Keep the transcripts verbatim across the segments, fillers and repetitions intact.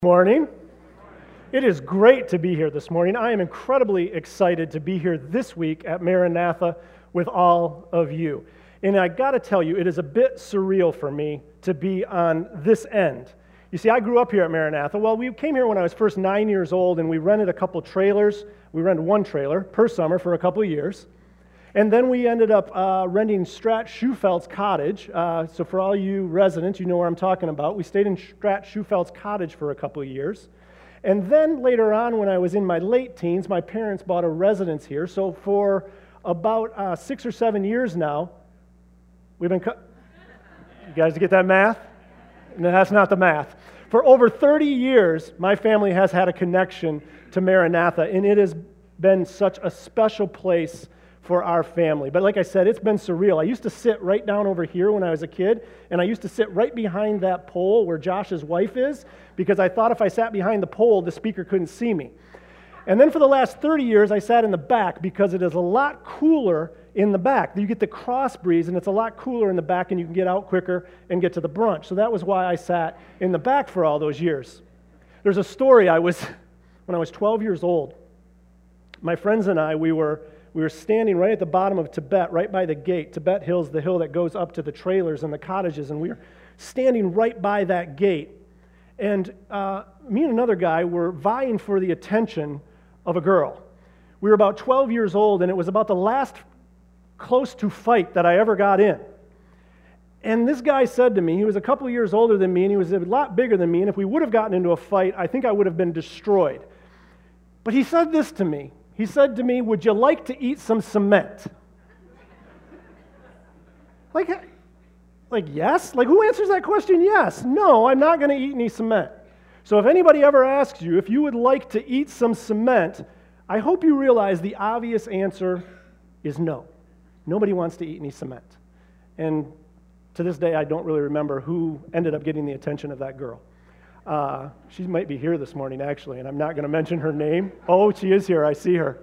Morning. It is great to be here this morning. I am incredibly excited to be here this week at Maranatha with all of you. And I got to tell you, it is a bit surreal for me to be on this end. You see, I grew up here at Maranatha. Well, we came here when I was first nine years old, and we rented a couple trailers. We rented one trailer per summer for a couple of years. And then we ended up uh, renting Strat Schufeld's cottage. Uh, so for all you residents, you know where I'm talking about. We stayed in Strat Schufeld's cottage for a couple of years. And then later on, when I was in my late teens, my parents bought a residence here. So for about uh, six or seven years now, we've been... Co- you guys get that math? No, that's not the math. For over thirty years, my family has had a connection to Maranatha, and it has been such a special place for our family. But like I said, it's been surreal. I used to sit right down over here when I was a kid, and I used to sit right behind that pole where Josh's wife is, because I thought if I sat behind the pole, the speaker couldn't see me. And then for the last thirty years, I sat in the back because it is a lot cooler in the back. You get the cross breeze, and it's a lot cooler in the back, and you can get out quicker and get to the brunch. So that was why I sat in the back for all those years. There's a story. I was, when I was twelve years old, my friends and I, we were We were standing right at the bottom of Tibet, right by the gate. Tibet Hill's the hill that goes up to the trailers and the cottages, and we were standing right by that gate. And uh, me and another guy were vying for the attention of a girl. We were about twelve years old, and it was about the last close to fight that I ever got in. And this guy said to me, he was a couple of years older than me, and he was a lot bigger than me, and if we would have gotten into a fight, I think I would have been destroyed. But he said this to me. He said to me, "Would you like to eat some cement?" Like, like yes? Like, who answers that question? Yes. No, I'm not going to eat any cement. So if anybody ever asks you if you would like to eat some cement, I hope you realize the obvious answer is no. Nobody wants to eat any cement. And to this day, I don't really remember who ended up getting the attention of that girl. Uh, she might be here this morning, actually, and I'm not going to mention her name. Oh, she is here. I see her.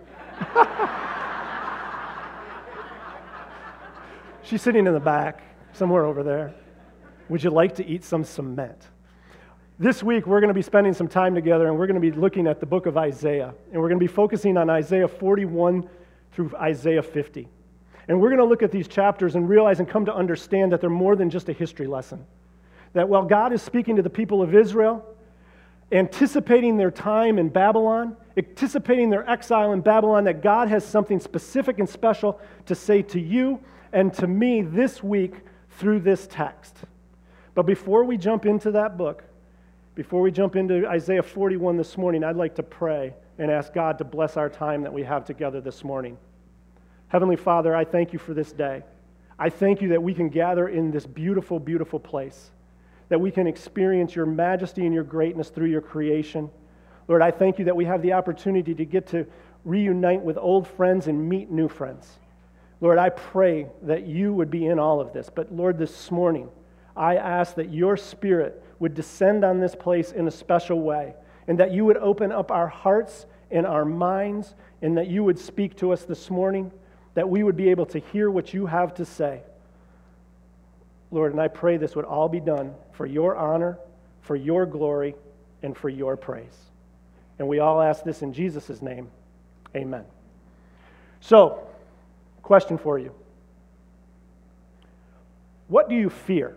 She's sitting in the back, somewhere over there. Would you like to eat some cement? This week, we're going to be spending some time together, and we're going to be looking at the book of Isaiah, and we're going to be focusing on Isaiah forty-one through Isaiah fifty. And we're going to look at these chapters and realize and come to understand that they're more than just a history lesson. That while God is speaking to the people of Israel, anticipating their time in Babylon, anticipating their exile in Babylon, that God has something specific and special to say to you and to me this week through this text. But before we jump into that book, before we jump into Isaiah forty-one this morning, I'd like to pray and ask God to bless our time that we have together this morning. Heavenly Father, I thank you for this day. I thank you that we can gather in this beautiful, beautiful place, that we can experience your majesty and your greatness through your creation. Lord, I thank you that we have the opportunity to get to reunite with old friends and meet new friends. Lord, I pray that you would be in all of this. But Lord, this morning, I ask that your Spirit would descend on this place in a special way, and that you would open up our hearts and our minds, and that you would speak to us this morning, that we would be able to hear what you have to say. Lord, and I pray this would all be done for your honor, for your glory, and for your praise. And we all ask this in Jesus' name. Amen. So, question for you. What do you fear?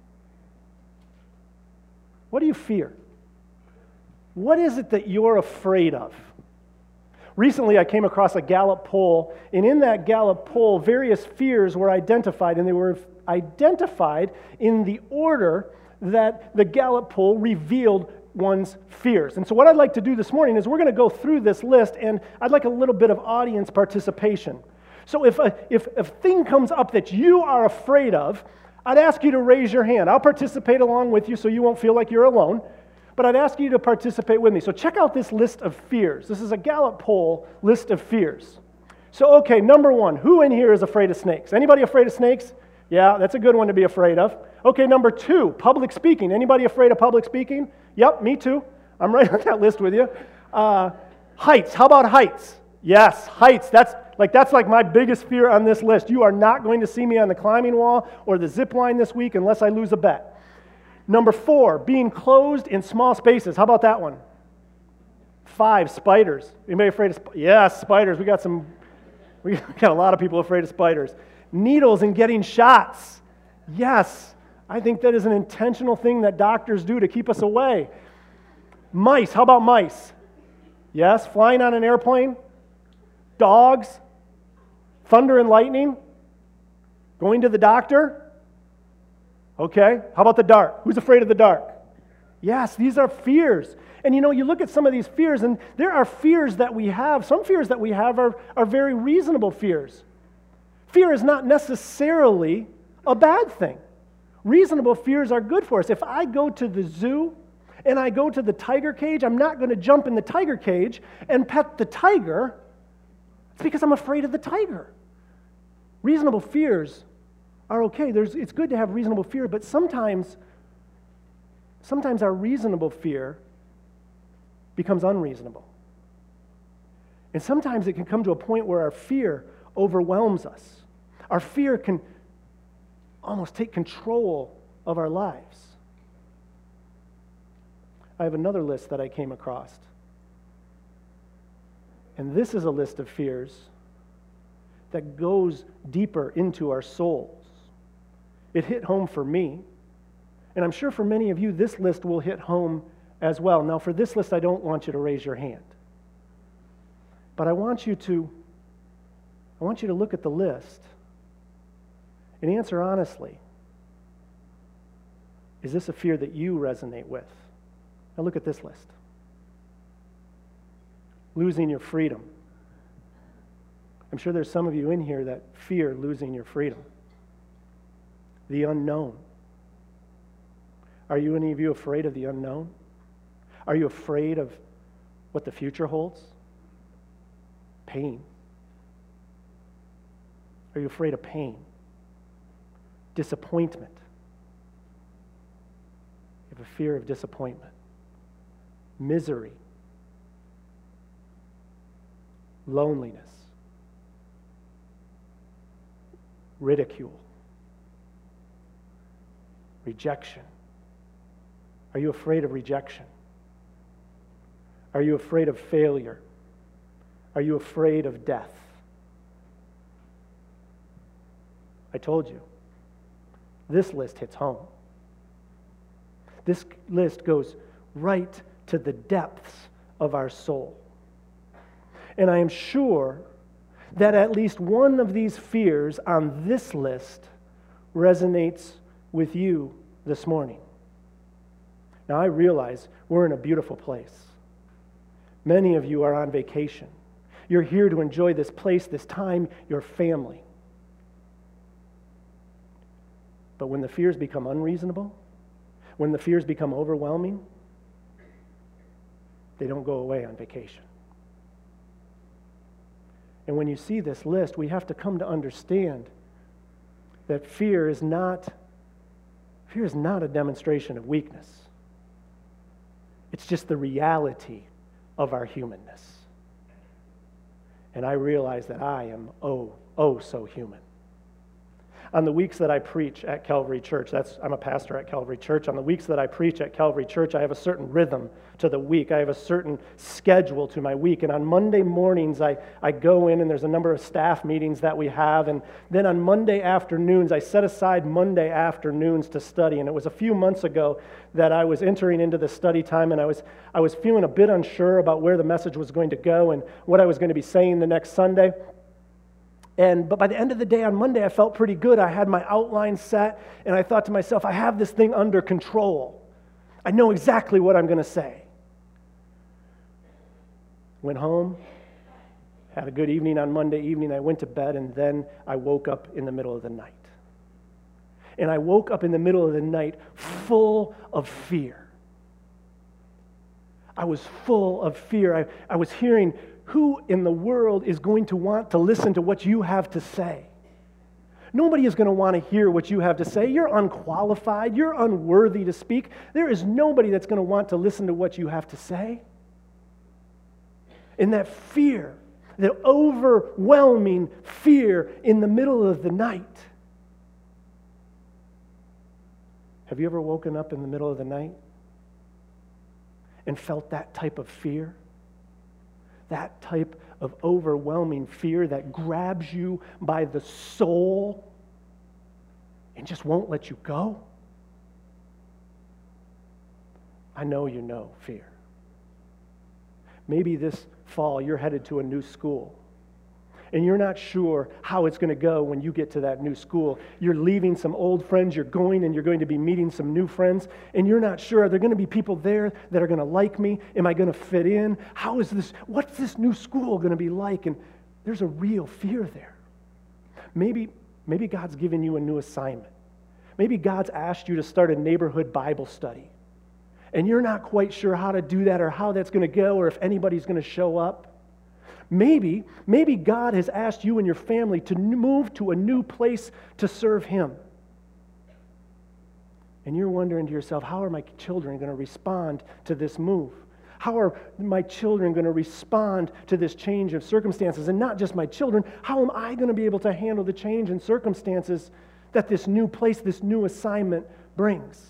What do you fear? What is it that you're afraid of? Recently, I came across a Gallup poll, and in that Gallup poll, various fears were identified, and they were identified in the order that the Gallup poll revealed one's fears. And so what I'd like to do this morning is we're going to go through this list, and I'd like a little bit of audience participation. So if a, if a thing comes up that you are afraid of, I'd ask you to raise your hand. I'll participate along with you so you won't feel like you're alone. But I'd ask you to participate with me. So check out this list of fears. This is a Gallup poll list of fears. So, okay, number one, who in here is afraid of snakes? Anybody afraid of snakes? Yeah, that's a good one to be afraid of. Okay, number two, public speaking. Anybody afraid of public speaking? Yep, me too. I'm right on that list with you. Uh, heights. How about heights? Yes, heights. That's like that's like my biggest fear on this list. You are not going to see me on the climbing wall or the zip line this week unless I lose a bet. Number four, being closed in small spaces. How about that one? Five, spiders. Anybody afraid of spiders? Yes, spiders. We got some, we got a lot of people afraid of spiders. Needles and getting shots. Yes, I think that is an intentional thing that doctors do to keep us away. Mice. How about mice? Yes, flying on an airplane. Dogs. Thunder and lightning. Going to the doctor. Okay, how about the dark? Who's afraid of the dark? Yes, these are fears. And you know, you look at some of these fears, and there are fears that we have. Some fears that we have are, are very reasonable fears. Fear is not necessarily a bad thing. Reasonable fears are good for us. If I go to the zoo and I go to the tiger cage, I'm not going to jump in the tiger cage and pet the tiger. It's because I'm afraid of the tiger. Reasonable fears are okay. There's, it's good to have reasonable fear, but sometimes, sometimes our reasonable fear becomes unreasonable. And sometimes it can come to a point where our fear overwhelms us. Our fear can almost take control of our lives. I have another list that I came across. And this is a list of fears that goes deeper into our souls. It hit home for me, and I'm sure for many of you, this list will hit home as well. Now, for this list, I don't want you to raise your hand, but I want you to, I want you to look at the list and answer honestly. Is this a fear that you resonate with? Now look at this list. Losing your freedom. I'm sure there's some of you in here that fear losing your freedom. The unknown. Are you, any of you, afraid of the unknown? Are you afraid of what the future holds? Pain. Are you afraid of pain? Disappointment. You have a fear of disappointment. Misery. Loneliness. Ridicule. Rejection. Are you afraid of rejection? Are you afraid of failure? Are you afraid of death? I told you, this list hits home. This list goes right to the depths of our soul. And I am sure that at least one of these fears on this list resonates with you this morning. Now, I realize we're in a beautiful place. Many of you are on vacation. You're here to enjoy this place, this time, your family. But when the fears become unreasonable, when the fears become overwhelming, they don't go away on vacation. And when you see this list, we have to come to understand that fear is not, fear is not a demonstration of weakness. It's just the reality of our humanness. And I realize that I am oh, oh so human. On the weeks that I preach at Calvary Church, that's I'm a pastor at Calvary Church. On the weeks that I preach at Calvary Church, I have a certain rhythm to the week. I have a certain schedule to my week. And on Monday mornings, I, I go in and there's a number of staff meetings that we have. And then on Monday afternoons, I set aside Monday afternoons to study. And it was a few months ago that I was entering into the study time, and I was I was feeling a bit unsure about where the message was going to go and what I was going to be saying the next Sunday. And, but by the end of the day on Monday, I felt pretty good. I had my outline set, and I thought to myself, I have this thing under control. I know exactly what I'm going to say. Went home, had a good evening on Monday evening. I went to bed, and then I woke up in the middle of the night. And I woke up in the middle of the night full of fear. I was full of fear. I, I was hearing, who in the world is going to want to listen to what you have to say? Nobody is going to want to hear what you have to say. You're unqualified. You're unworthy to speak. There is nobody that's going to want to listen to what you have to say. And that fear, that overwhelming fear in the middle of the night, Have you ever woken up in the middle of the night and felt that type of fear? That type of overwhelming fear that grabs you by the soul and just won't let you go? I know you know fear. Maybe this fall you're headed to a new school, and you're not sure how it's going to go when you get to that new school. You're leaving some old friends, you're going and you're going to be meeting some new friends, and you're not sure, are there going to be people there that are going to like me? Am I going to fit in? How is this, what's this new school going to be like? And there's a real fear there. Maybe, maybe God's given you a new assignment. Maybe God's asked you to start a neighborhood Bible study, and you're not quite sure how to do that or how that's going to go or if anybody's going to show up. Maybe, maybe God has asked you and your family to move to a new place to serve Him. And you're wondering to yourself, how are my children going to respond to this move? How are my children going to respond to this change of circumstances? And not just my children, how am I going to be able to handle the change in circumstances that this new place, this new assignment brings?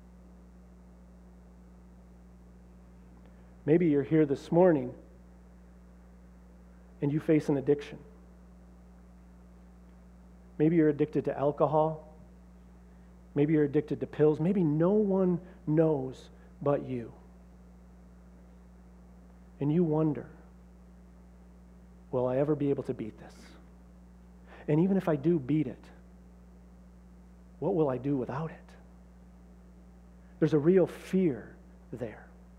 Maybe you're here this morning and you face an addiction. Maybe you're addicted to alcohol. Maybe you're addicted to pills. Maybe no one knows but you. And you wonder, will I ever be able to beat this? And even if I do beat it, what will I do without it? There's a real fear there.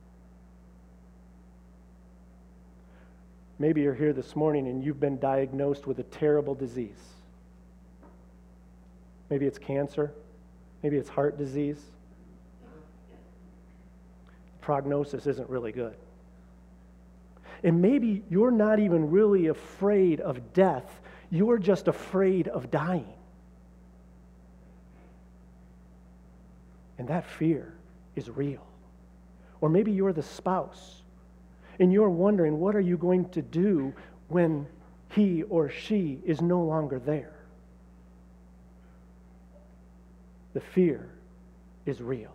Maybe you're here this morning and you've been diagnosed with a terrible disease. Maybe it's cancer. Maybe it's heart disease. The prognosis isn't really good. And maybe you're not even really afraid of death. You're just afraid of dying. And that fear is real. Or maybe you're the spouse and you're wondering, what are you going to do when he or she is no longer there? The fear is real.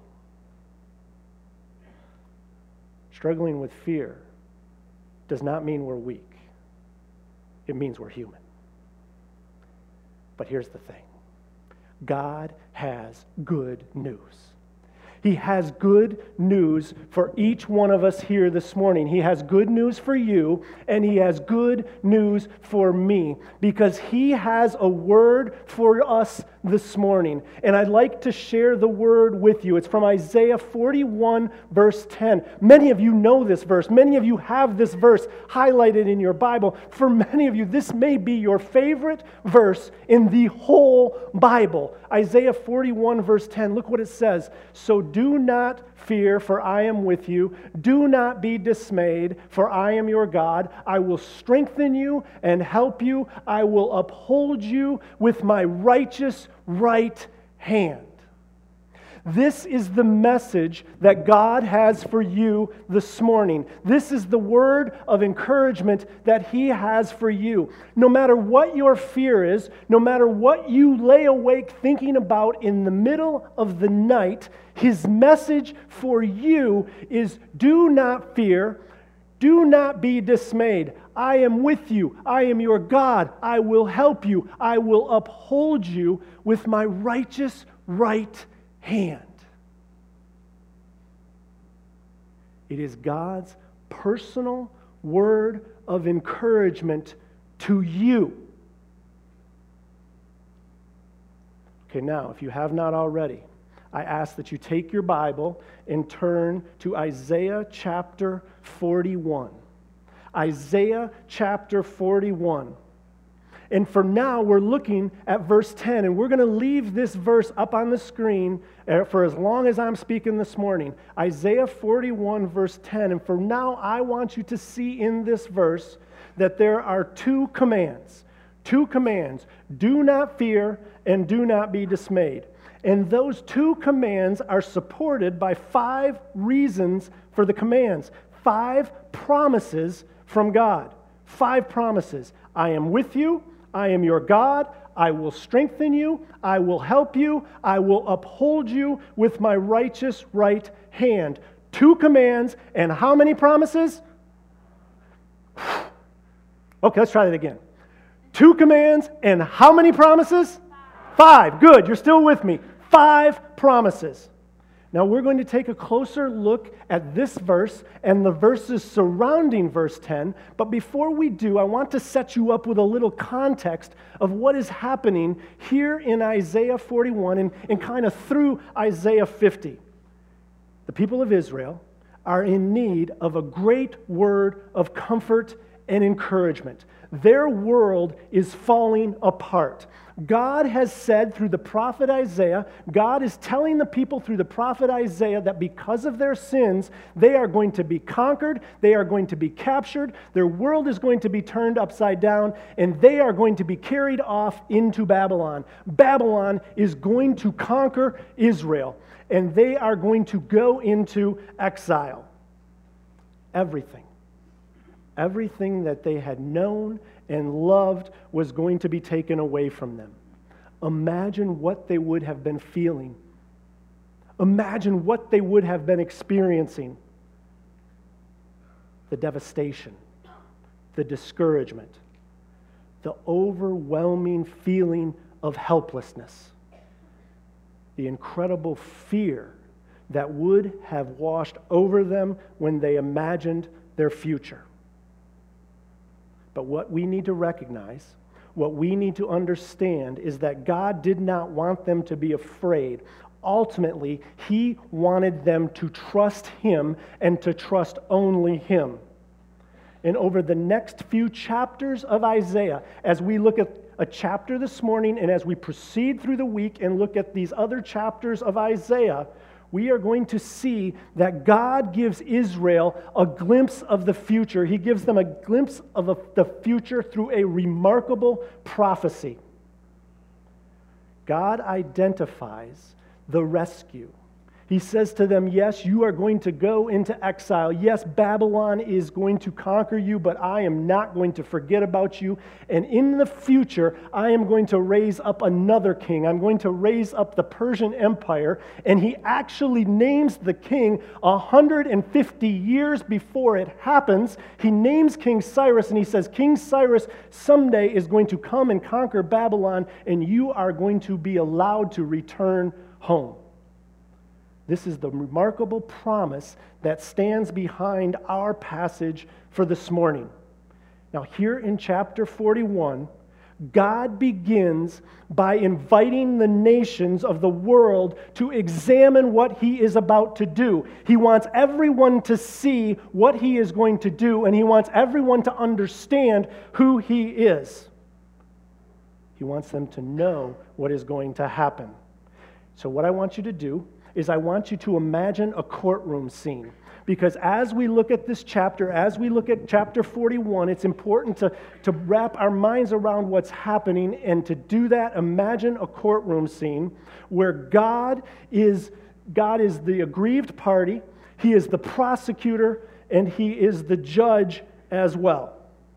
Struggling with fear does not mean we're weak. It means we're human. But here's the thing. God has good news. He has good news for each one of us here this morning. He has good news for you, and He has good news for me, because He has a word for us this morning. And I'd like to share the word with you. It's from Isaiah forty-one, verse ten. Many of you know this verse. Many of you have this verse highlighted in your Bible. For many of you, this may be your favorite verse in the whole Bible. Isaiah forty-one, verse ten. Look what it says. So do not fear, for I am with you. Do not be dismayed, for I am your God. I will strengthen you and help you. I will uphold you with my righteous right hand. This is the message that God has for you this morning. This is the word of encouragement that He has for you. No matter what your fear is, no matter what you lay awake thinking about in the middle of the night, His message for you is, do not fear, do not be dismayed. I am with you. I am your God. I will help you. I will uphold you with my righteous right hand. It is God's personal word of encouragement to you. Okay, now, if you have not already, I ask that you take your Bible and turn to Isaiah chapter forty-one. Isaiah chapter forty-one. And for now, we're looking at verse ten, and we're going to leave this verse up on the screen for as long as I'm speaking this morning. Isaiah forty-one, verse ten. And for now, I want you to see in this verse that there are two commands. Two commands. Do not fear and do not be dismayed. And those two commands are supported by five reasons for the commands. Five promises from God. Five promises. I am with you. I am your God. I will strengthen you. I will help you. I will uphold you with my righteous right hand. Two commands and how many promises? Okay, let's try that again. Two commands and how many promises? Five. Good, you're still with me. Five promises. Now we're going to take a closer look at this verse and the verses surrounding verse ten. But before we do, I want to set you up with a little context of what is happening here in Isaiah forty-one and, and kind of through Isaiah fifty. The people of Israel are in need of a great word of comfort and encouragement. Their world is falling apart. God has said through the prophet Isaiah, God is telling the people through the prophet Isaiah that because of their sins, they are going to be conquered, they are going to be captured, their world is going to be turned upside down, and they are going to be carried off into Babylon. Babylon is going to conquer Israel, and they are going to go into exile. Everything. Everything that they had known and loved was going to be taken away from them. Imagine what they would have been feeling. Imagine what they would have been experiencing. The devastation, the discouragement, the overwhelming feeling of helplessness, the incredible fear that would have washed over them when they imagined their future. But what we need to recognize, what we need to understand is that God did not want them to be afraid. Ultimately, He wanted them to trust Him and to trust only Him. And over the next few chapters of Isaiah, as we look at a chapter this morning and as we proceed through the week and look at these other chapters of Isaiah, we are going to see that God gives Israel a glimpse of the future. He gives them a glimpse of a, the future through a remarkable prophecy. God identifies the rescue. He says to them, yes, you are going to go into exile. Yes, Babylon is going to conquer you, but I am not going to forget about you. And in the future, I am going to raise up another king. I'm going to raise up the Persian Empire. And he actually names the king one hundred fifty years before it happens. He names King Cyrus, and he says, King Cyrus someday is going to come and conquer Babylon, and you are going to be allowed to return home. This is the remarkable promise that stands behind our passage for this morning. Now, here in chapter forty-one, God begins by inviting the nations of the world to examine what He is about to do. He wants everyone to see what He is going to do, and He wants everyone to understand who He is. He wants them to know what is going to happen. So what I want you to do is I want you to imagine a courtroom scene. Because as we look at this chapter, as we look at chapter forty-one, it's important to, to wrap our minds around what's happening. And to do that, imagine a courtroom scene where God is, God is the aggrieved party, He is the prosecutor, and He is the judge as well.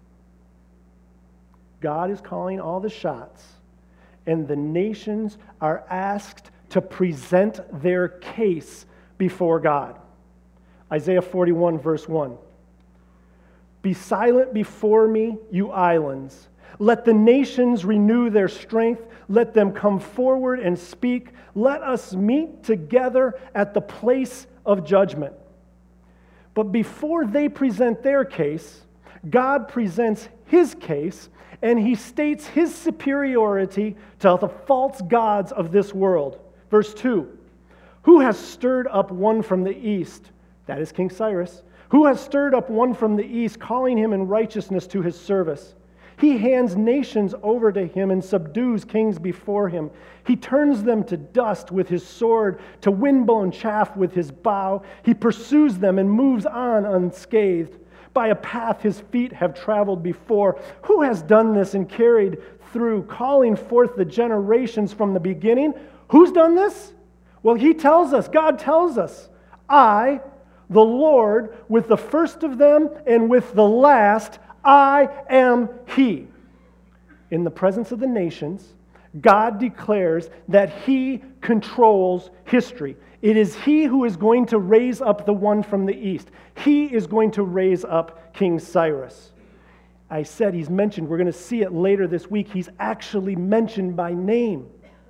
God is calling all the shots, and the nations are asked to present their case before God. Isaiah forty-one, verse one. Be silent before me, you islands. Let the nations renew their strength. Let them come forward and speak. Let us meet together at the place of judgment. But before they present their case, God presents His case, and He states His superiority to the false gods of this world. Verse two, who has stirred up one from the east? That is King Cyrus. Who has stirred up one from the east, calling him in righteousness to his service? He hands nations over to him and subdues kings before him. He turns them to dust with his sword, to windblown chaff with his bow. He pursues them and moves on unscathed. By a path his feet have traveled before. Who has done this and carried through, calling forth the generations from the beginning? Who's done this? Well, He tells us, God tells us, I, the Lord, with the first of them and with the last, I am He. In the presence of the nations, God declares that He controls history. It is He who is going to raise up the one from the east. He is going to raise up King Cyrus. I said He's mentioned. We're going to see it later this week. He's actually mentioned by name.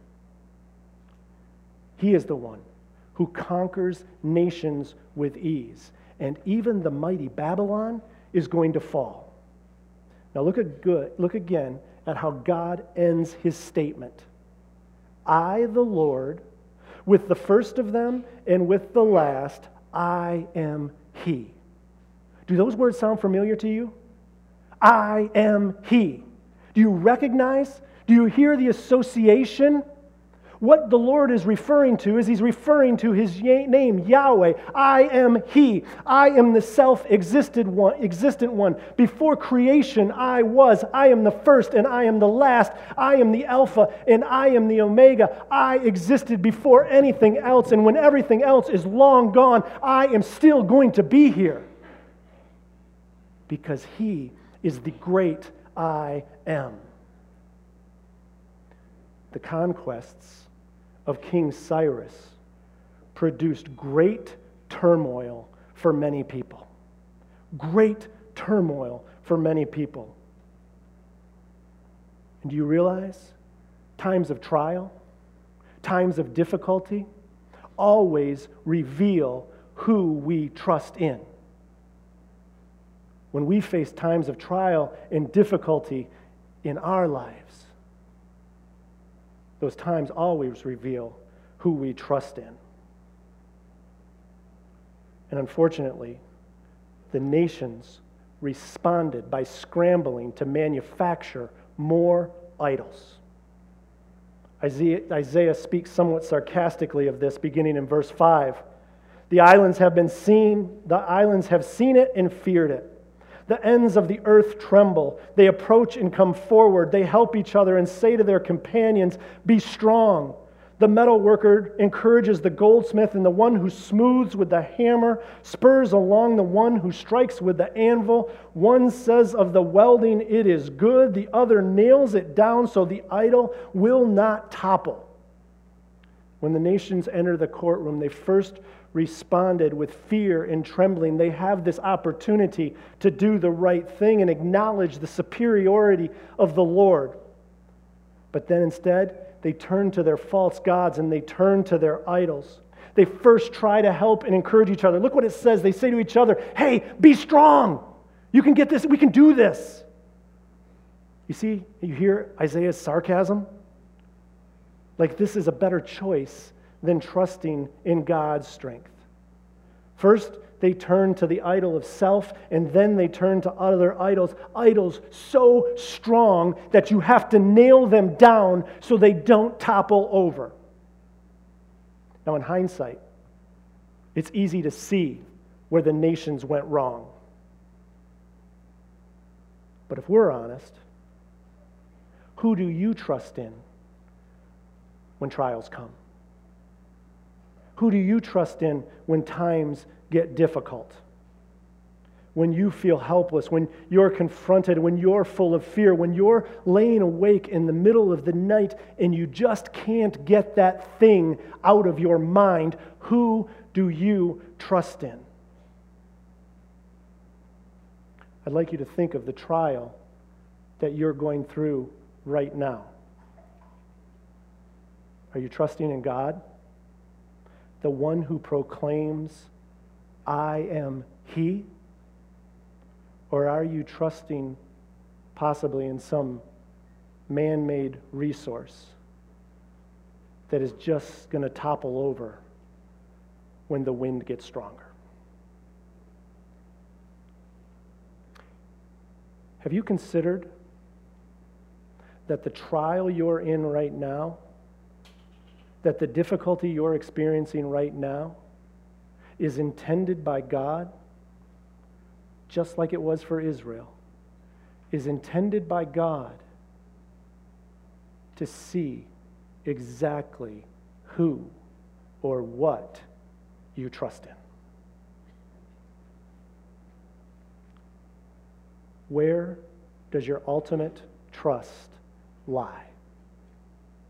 He is the one who conquers nations with ease. And even the mighty Babylon is going to fall. Now look at good, look again at how God ends His statement. I, the Lord, with the first of them and with the last, I am He. Do those words sound familiar to you? I am He. Do you recognize? Do you hear the association? What the Lord is referring to is He's referring to His name, Yahweh. I am He. I am the self-existent one, existent one. Before creation, I was. I am the first and I am the last. I am the Alpha and I am the Omega. I existed before anything else, and when everything else is long gone, I am still going to be here. Because He is the great I am. The conquests of King Cyrus produced great turmoil for many people. Great turmoil for many people. And do you realize times of trial, times of difficulty, always reveal who we trust in? When we face times of trial and difficulty in our lives, those times always reveal who we trust in. And unfortunately, the nations responded by scrambling to manufacture more idols. Isaiah, Isaiah speaks somewhat sarcastically of this, beginning in verse five. The islands have been seen, the islands have seen it and feared it. The ends of the earth tremble. They approach and come forward. They help each other and say to their companions, "Be strong." The metal worker encourages the goldsmith, and the one who smooths with the hammer spurs along the one who strikes with the anvil. One says of the welding, "It is good." The other nails it down so the idol will not topple. When the nations enter the courtroom, they first responded with fear and trembling. They have this opportunity to do the right thing and acknowledge the superiority of the Lord. But then instead, they turn to their false gods and they turn to their idols. They first try to help and encourage each other. Look what it says. They say to each other, "Hey, be strong. You can get this. We can do this." You see, you hear Isaiah's sarcasm? Like this is a better choice than trusting in God's strength. First, they turn to the idol of self, and then they turn to other idols, idols so strong that you have to nail them down so they don't topple over. Now, in hindsight, it's easy to see where the nations went wrong. But if we're honest, who do you trust in when trials come? Who do you trust in when times get difficult? When you feel helpless, when you're confronted, when you're full of fear, when you're laying awake in the middle of the night and you just can't get that thing out of your mind, who do you trust in? I'd like you to think of the trial that you're going through right now. Are you trusting in God? The one who proclaims, "I am He"? Or are you trusting possibly in some man-made resource that is just going to topple over when the wind gets stronger? Have you considered that the trial you're in right now, that the difficulty you're experiencing right now is intended by God, just like it was for Israel, is intended by God to see exactly who or what you trust in? Where does your ultimate trust lie?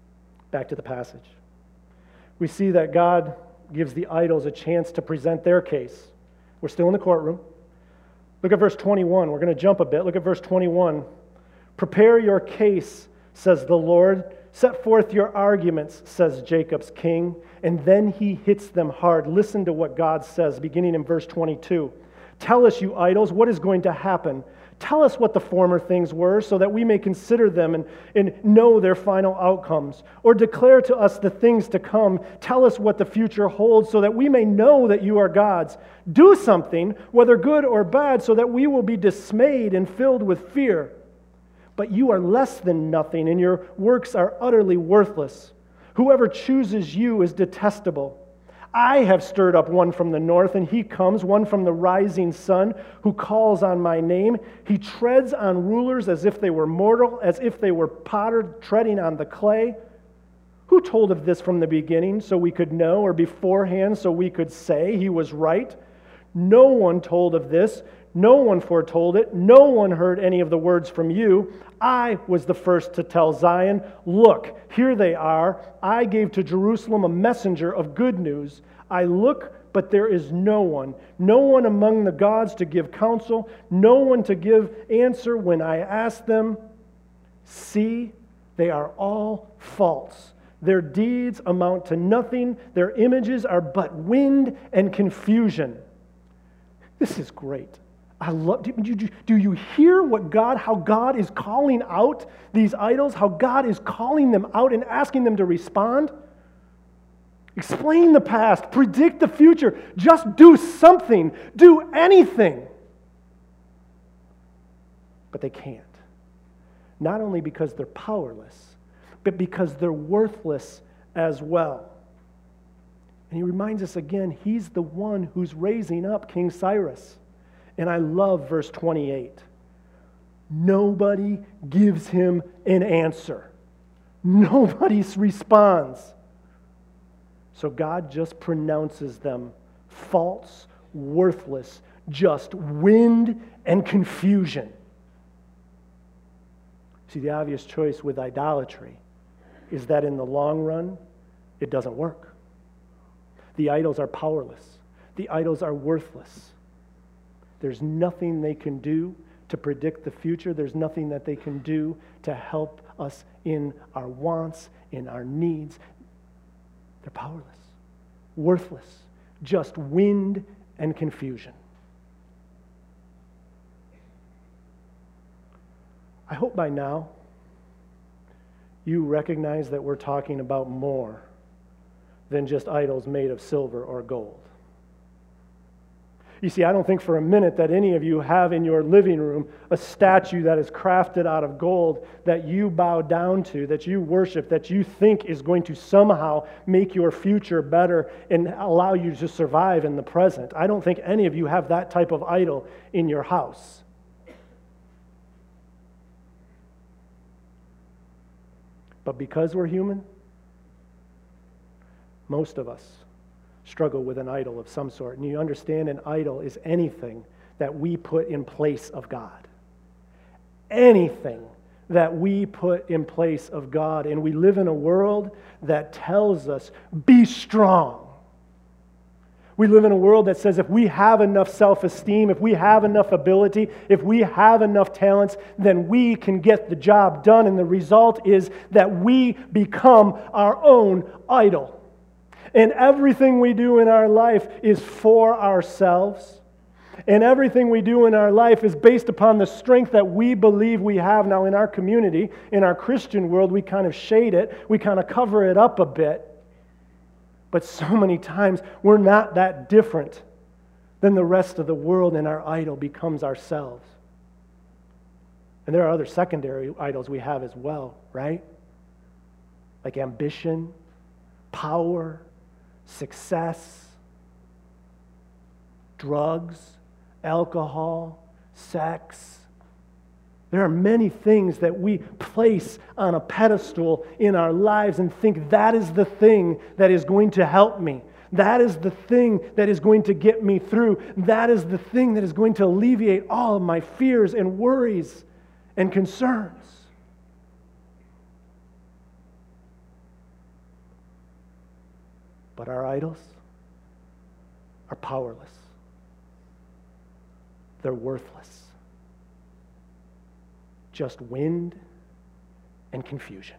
Back to the passage. We see that God gives the idols a chance to present their case. We're still in the courtroom. Look at verse twenty-one. We're going to jump a bit. Look at verse twenty-one. Prepare your case, says the Lord. Set forth your arguments, says Jacob's king. And then he hits them hard. Listen to what God says, beginning in verse twenty-two. Tell us, you idols, what is going to happen. Tell us what the former things were, so that we may consider them and, and know their final outcomes. Or declare to us the things to come. Tell us what the future holds, so that we may know that you are gods. Do something, whether good or bad, so that we will be dismayed and filled with fear. But you are less than nothing, and your works are utterly worthless. Whoever chooses you is detestable. I have stirred up one from the north, and he comes, one from the rising sun, who calls on my name. He treads on rulers as if they were mortal, as if they were potter treading on the clay. Who told of this from the beginning, so we could know, or beforehand, so we could say he was right? No one told of this. No one foretold it. No one heard any of the words from you. I was the first to tell Zion, look, here they are. I gave to Jerusalem a messenger of good news. I look, but there is no one. No one among the gods to give counsel. No one to give answer when I ask them. See, they are all false. Their deeds amount to nothing. Their images are but wind and confusion. This is great. I love. Do you, do you hear what God, how God is calling out these idols? How God is calling them out and asking them to respond? Explain the past. Predict the future. Just do something. Do anything. But they can't. Not only because they're powerless, but because they're worthless as well. And he reminds us again, he's the one who's raising up King Cyrus. And I love verse twenty-eight. Nobody gives him an answer. Nobody responds. So God just pronounces them false, worthless, just wind and confusion. See, the obvious choice with idolatry is that in the long run, it doesn't work. The idols are powerless. The idols are worthless. There's nothing they can do to predict the future. There's nothing that they can do to help us in our wants, in our needs. They're powerless, worthless, just wind and confusion. I hope by now you recognize that we're talking about more than just idols made of silver or gold. You see, I don't think for a minute that any of you have in your living room a statue that is crafted out of gold that you bow down to, that you worship, that you think is going to somehow make your future better and allow you to survive in the present. I don't think any of you have that type of idol in your house. But because we're human, most of us struggle with an idol of some sort. And you understand an idol is anything that we put in place of God. Anything that we put in place of God. And we live in a world that tells us, be strong. We live in a world that says if we have enough self-esteem, if we have enough ability, if we have enough talents, then we can get the job done. And the result is that we become our own idol. And everything we do in our life is for ourselves. And everything we do in our life is based upon the strength that we believe we have. Now, in our community, in our Christian world, we kind of shade it. We kind of cover it up a bit. But so many times, we're not that different than the rest of the world, and our idol becomes ourselves. And there are other secondary idols we have as well, right? Like ambition, power, success, drugs, alcohol, sex. There are many things that we place on a pedestal in our lives and think that is the thing that is going to help me. That is the thing that is going to get me through. That is the thing that is going to alleviate all of my fears and worries and concerns. But our idols are powerless. They're worthless. Just wind and confusion.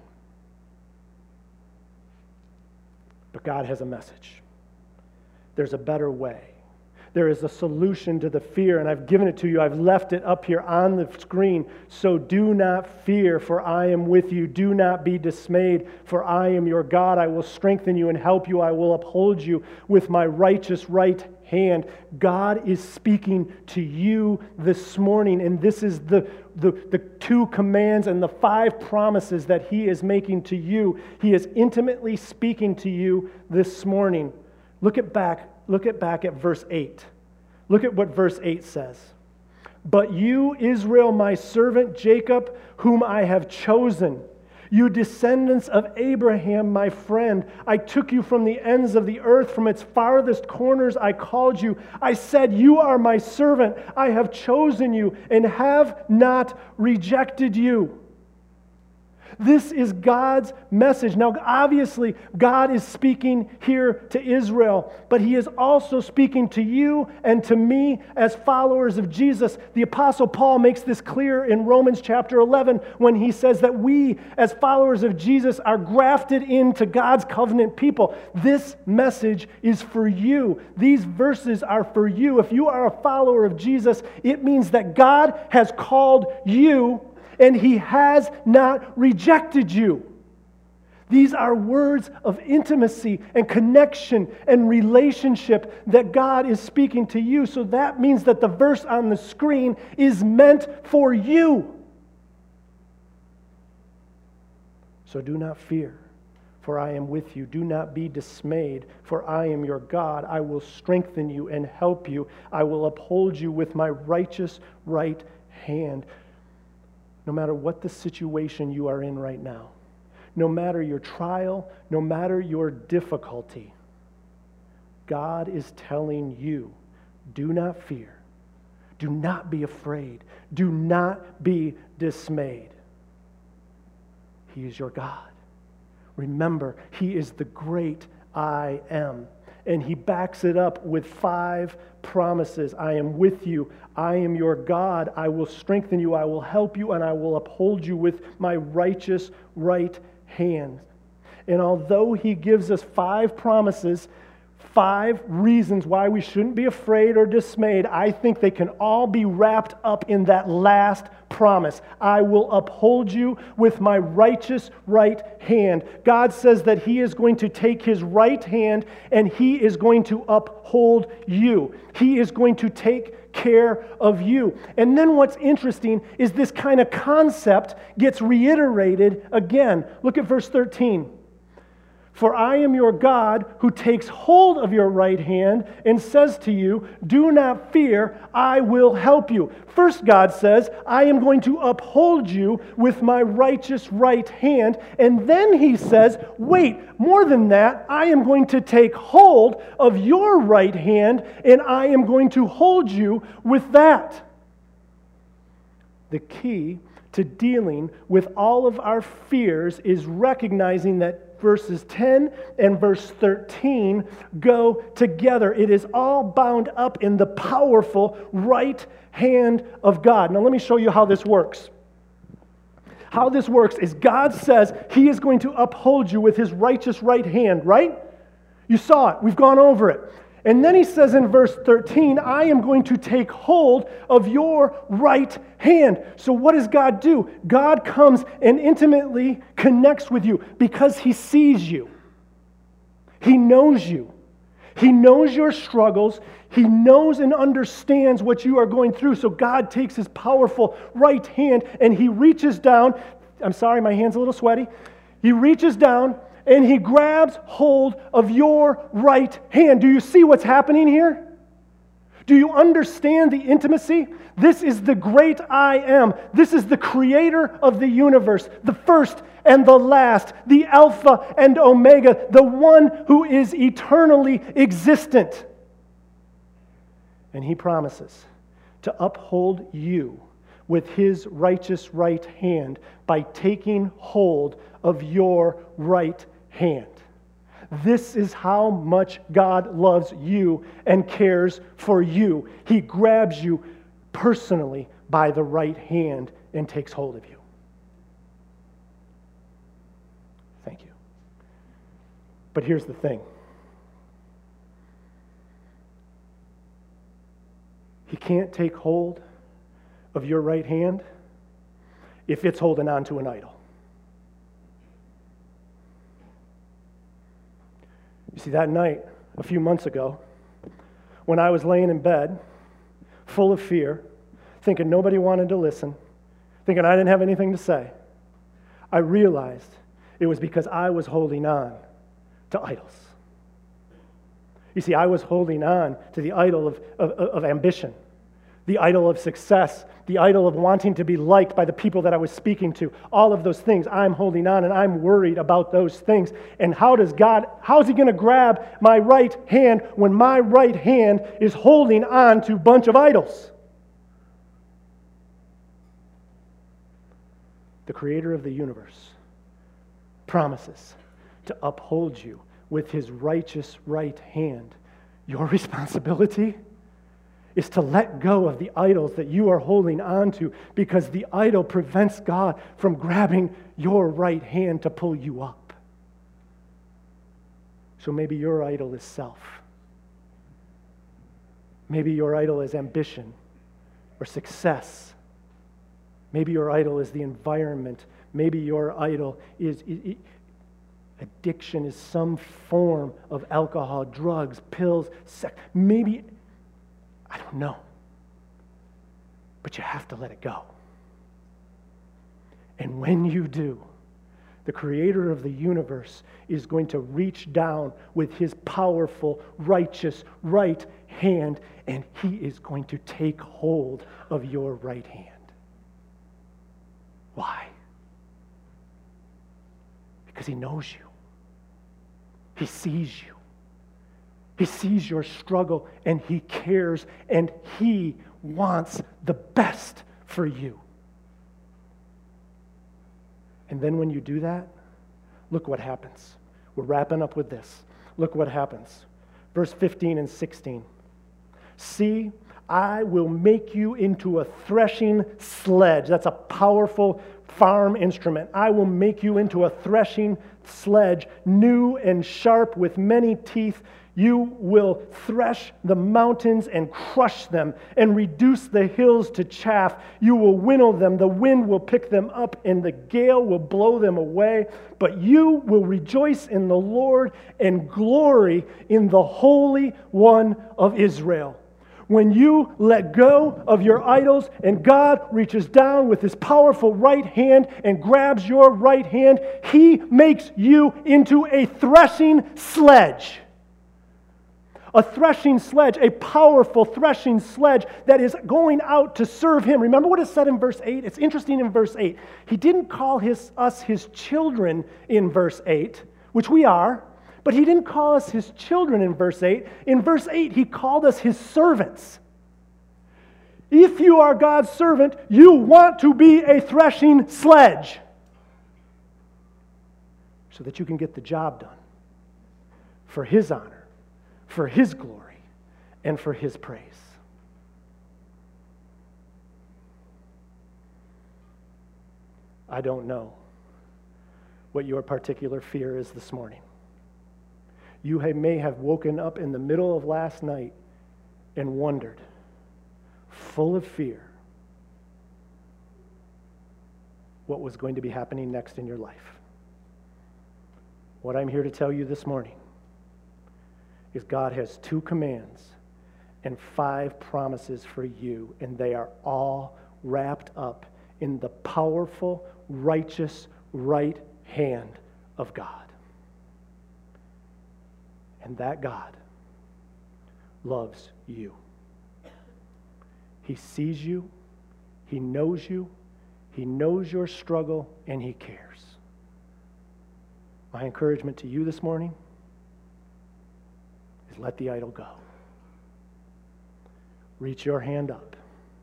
But God has a message. There's a better way. There is a solution to the fear, and I've given it to you. I've left it up here on the screen. So do not fear, for I am with you. Do not be dismayed, for I am your God. I will strengthen you and help you. I will uphold you with my righteous right hand. God is speaking to you this morning, and this is the, the, the two commands and the five promises that He is making to you. He is intimately speaking to you this morning. Look at back. Look at back at verse eight. Look at what verse eight says. But you, Israel, my servant, Jacob, whom I have chosen, you descendants of Abraham, my friend, I took you from the ends of the earth, from its farthest corners I called you. I said, you are my servant. I have chosen you and have not rejected you. This is God's message. Now, obviously, God is speaking here to Israel, but He is also speaking to you and to me as followers of Jesus. The Apostle Paul makes this clear in Romans chapter eleven when he says that we, as followers of Jesus, are grafted into God's covenant people. This message is for you. These verses are for you. If you are a follower of Jesus, it means that God has called you and He has not rejected you. These are words of intimacy and connection and relationship that God is speaking to you. So that means that the verse on the screen is meant for you. So do not fear, for I am with you. Do not be dismayed, for I am your God. I will strengthen you and help you. I will uphold you with my righteous right hand. No matter what the situation you are in right now, no matter your trial, no matter your difficulty, God is telling you, do not fear, do not be afraid, do not be dismayed. He is your God. Remember, He is the great I am. And He backs it up with five promises. I am with you. I am your God. I will strengthen you. I will help you, and I will uphold you with my righteous right hand. And although He gives us five promises, five reasons why we shouldn't be afraid or dismayed, I think they can all be wrapped up in that last promise. I will uphold you with my righteous right hand. God says that He is going to take His right hand and He is going to uphold you. He is going to take care of you. And then what's interesting is this kind of concept gets reiterated again. Look at verse thirteen. For I am your God who takes hold of your right hand and says to you, do not fear, I will help you. First, God says, I am going to uphold you with my righteous right hand. And then He says, wait, more than that, I am going to take hold of your right hand and I am going to hold you with that. The key to dealing with all of our fears is recognizing that verses ten and verse thirteen go together. It is all bound up in the powerful right hand of God. Now let me show you how this works. How this works is God says He is going to uphold you with His righteous right hand, right? You saw it. We've gone over it. And then He says in verse thirteen, I am going to take hold of your right hand. So what does God do? God comes and intimately connects with you because He sees you. He knows you. He knows your struggles. He knows and understands what you are going through. So God takes His powerful right hand and He reaches down. I'm sorry, my hand's a little sweaty. He reaches down and He grabs hold of your right hand. Do you see what's happening here? Do you understand the intimacy? This is the great I am. This is the creator of the universe, the first and the last, the Alpha and Omega, the one who is eternally existent. And He promises to uphold you with His righteous right hand by taking hold of your right hand. This is how much God loves you and cares for you. He grabs you personally by the right hand and takes hold of you. Thank you. But here's the thing. He can't take hold of your right hand if it's holding on to an idol. You see, that night, a few months ago, when I was laying in bed, full of fear, thinking nobody wanted to listen, thinking I didn't have anything to say, I realized it was because I was holding on to idols. You see, I was holding on to the idol of, of, of ambition, the idol of success, the idol of wanting to be liked by the people that I was speaking to. All of those things I'm holding on, and I'm worried about those things. And how does God, how is he going to grab my right hand when my right hand is holding on to a bunch of idols? The creator of the universe promises to uphold you with his righteous right hand. Your responsibility is to let go of the idols that you are holding on to, because the idol prevents God from grabbing your right hand to pull you up. So maybe your idol is self. Maybe your idol is ambition or success. Maybe your idol is the environment. Maybe your idol is, is, is addiction, is some form of alcohol, drugs, pills, sex. Maybe, I don't know. But you have to let it go. And when you do, the creator of the universe is going to reach down with his powerful, righteous right hand, and he is going to take hold of your right hand. Why? Because he knows you. He sees you. He sees your struggle, and he cares, and he wants the best for you. And then when you do that, look what happens. We're wrapping up with this. Look what happens. Verse fifteen and sixteen. See, I will make you into a threshing sledge. That's a powerful farm instrument. I will make you into a threshing sledge, new and sharp with many teeth. You will thresh the mountains and crush them and reduce the hills to chaff. You will winnow them. The wind will pick them up and the gale will blow them away. But you will rejoice in the Lord and glory in the Holy One of Israel. When you let go of your idols and God reaches down with his powerful right hand and grabs your right hand, he makes you into a threshing sledge. A threshing sledge, a powerful threshing sledge that is going out to serve him. Remember what it said in verse eight? It's interesting in verse eight. He didn't call his, us his children in verse eight, which we are. But he didn't call us his children in verse eight. In verse eight, he called us his servants. If you are God's servant, you want to be a threshing sledge so that you can get the job done for his honor, for his glory, and for his praise. I don't know what your particular fear is this morning. You may have woken up in the middle of last night and wondered, full of fear, what was going to be happening next in your life. What I'm here to tell you this morning is God has two commands and five promises for you, and they are all wrapped up in the powerful, righteous right hand of God. And that God loves you. He sees you, he knows you, he knows your struggle, and he cares. My encouragement to you this morning is let the idol go. Reach your hand up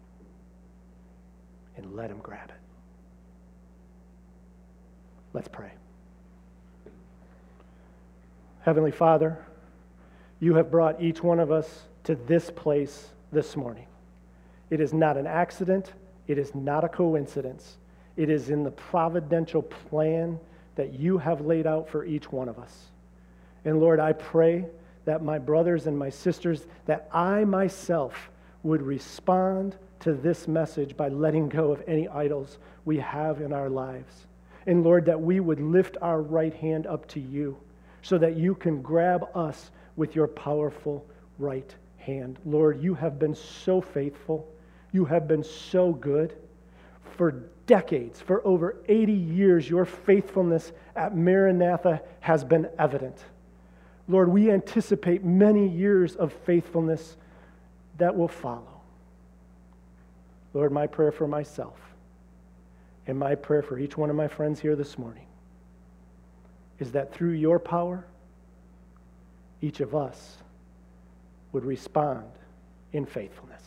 and let him grab it. Let's pray. Heavenly Father, you have brought each one of us to this place this morning. It is not an accident. It is not a coincidence. It is in the providential plan that you have laid out for each one of us. And Lord, I pray that my brothers and my sisters, that I myself would respond to this message by letting go of any idols we have in our lives. And Lord, that we would lift our right hand up to you so that you can grab us with your powerful right hand. Lord, you have been so faithful. You have been so good. For decades, for over eighty years, your faithfulness at Maranatha has been evident. Lord, we anticipate many years of faithfulness that will follow. Lord, my prayer for myself and my prayer for each one of my friends here this morning is that through your power, each of us would respond in faithfulness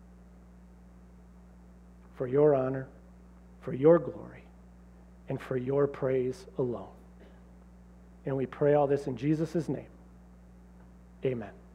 for your honor, for your glory, and for your praise alone. And we pray all this in Jesus' name. Amen.